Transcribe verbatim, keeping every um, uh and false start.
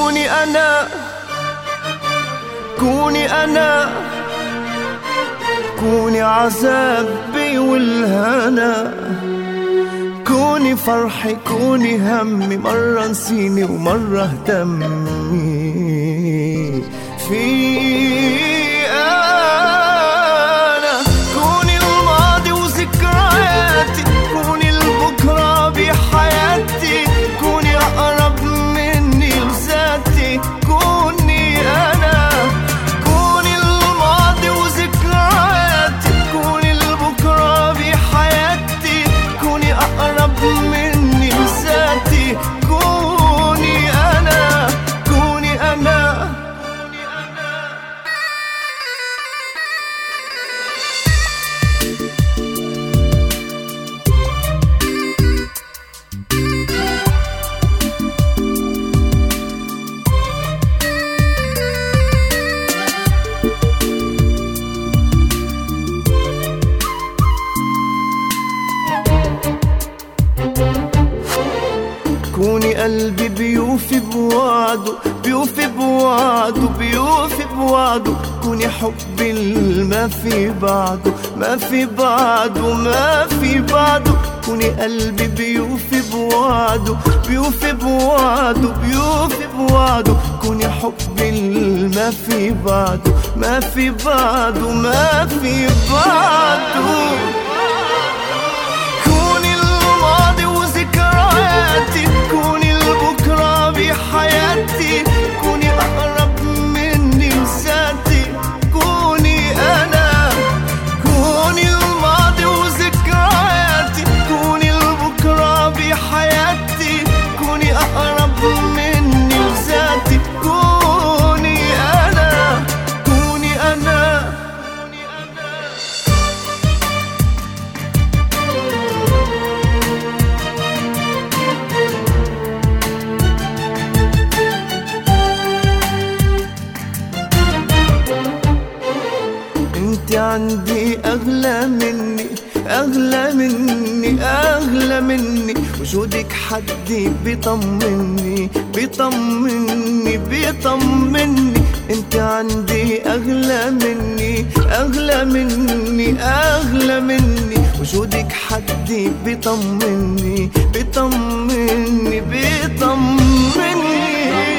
كوني أنا، كوني أنا، كوني عذابي والهنا، كوني فرحي كوني همي، مرة نسيني ومرة اهتمي في أنا. كوني الماضي وذكرياتي، كوني البكرة بحياتي، كوني أقرب مني لذاتي، كوني أنا. كوني الماضي وذكرياتي، كوني البكرة بحياتي، كوني أقرب مني لذاتي، كوني أنا، كوني أنا. كوني قلبي بيوفي بوعده، بيوفي بوعده، بيوفي بوعده، كوني حبي ما في بعده، ما في بعده، ما في بعده. كوني قلبي بيوفي بوعده، بيوفي بوعده، بيوفي بوعده، كوني حبي ما في بعده، ما في بعده، ما في بعده. كوني الماضي وذكرياتي، كوني البكرة بحياتي، كوني أقرب مني لذاتي، كوني أنا. كوني الماضي وذكرياتي، كوني البكرة بحياتي، كوني أقرب مني لذاتي، كوني أنا، كوني أنا. انت عندي اغلى مني، اغلى مني، اغلى مني، وجودك حدي بيطمني، بيطمني، بيطمني. انت عندي اغلى مني، اغلى مني، اغلى مني، وجودك حدي بيطمني، بيطمني، بيطمني.